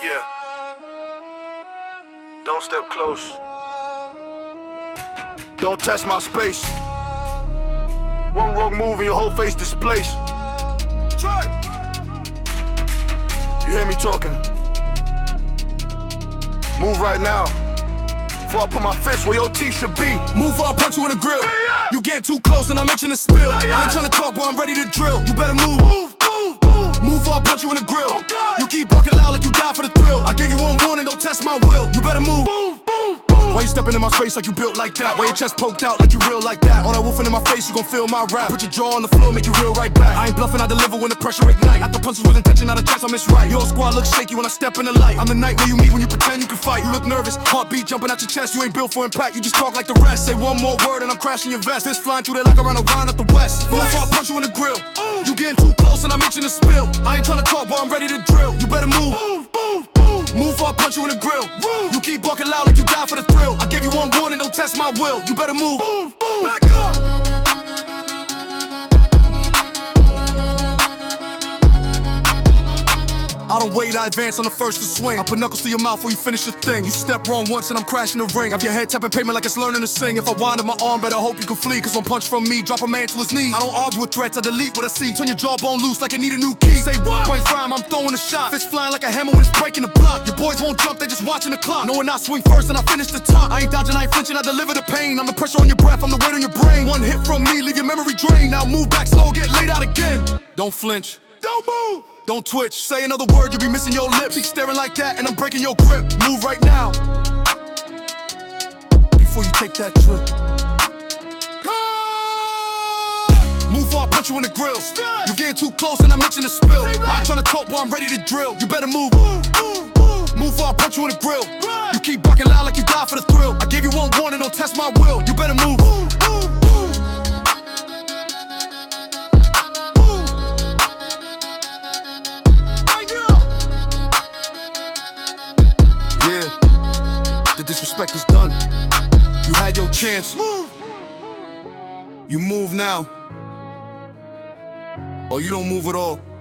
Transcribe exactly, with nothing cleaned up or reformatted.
Yeah. Don't step close. Don't test my space. One wrong move and your whole face displaced. Try. You hear me talking? Move right now. Before I put my fist where your teeth should be. Move or I'll punch you in the grill. You get too close and I'm itching to spill. I ain't tryna talk, but I'm ready to drill. You better move. Move, move, move. Move or I'll punch you in the grill. You keep barking loud like you die for the thrill. I gave you one warning, don't test my will. You better move. Move, move, Why you stepping in my space like you built like that? Why your chest poked out like you real like that? All that woofing in my face, you gon' feel my rap. Put your jaw on the floor, make you real right back. I ain't bluffing, I deliver when the pressure ignite. After punches with intention, not a chance I miss right. Your squad looks shaky when I step in the light. I'm the night where you meet when you pretend you can fight. You look nervous, heartbeat jumping out your chest. You ain't built for impact, you just talk like the rest. Say one more word and I'm crashing your vest. This flying through there like around a vine at the west. Move or I'll punch you in the grill. You getting too close and I'm itching to spill. I ain't tryna talk, but I'm ready to drill. You better move. move, move, move. Move or I'll punch you in the grill. You keep barking loud like you die for the thrill. I gave you one warning, don't test my will. You better move. Move, move. Back up. I don't wait, I advance on the first to swing. I put knuckles to your mouth before you finish your thing. You step wrong once and I'm crashing the ring. Have your head tapping pavement like it's learning to sing. If I wind up my arm, better hope you can flee. Cause one punch from me, drop a man to his knees. I don't argue with threats, I delete what I see. Turn your jawbone loose like I need a new key. Say one point rhyme, I'm throwing a shot. Fist flying like a hammer when it's breaking the block. Your boys won't jump, they just watching the clock. Knowing I swing first and I finish the top. I ain't dodging, I ain't flinching, I deliver the pain. I'm the pressure on your breath, I'm the weight on your brain. One hit from me, leave your memory drained. Now move back slow, get laid out again. Don't flinch. Don't move. Don't twitch, say another word, you'll be missing your lips. Keep staring like that and I'm breaking your grip. Move right now before you take that trip. Move or I'll punch you in the grill. You getting too close and I'm itching to spill. I ain't tryna talk, but I'm ready to drill. You better move. Move or I'll punch you in the grill. You keep barking loud like you die for the thrill. I gave you one warning, don't test my will. You better move. The disrespect is done. You had your chance. Move. You move now, or you don't move at all.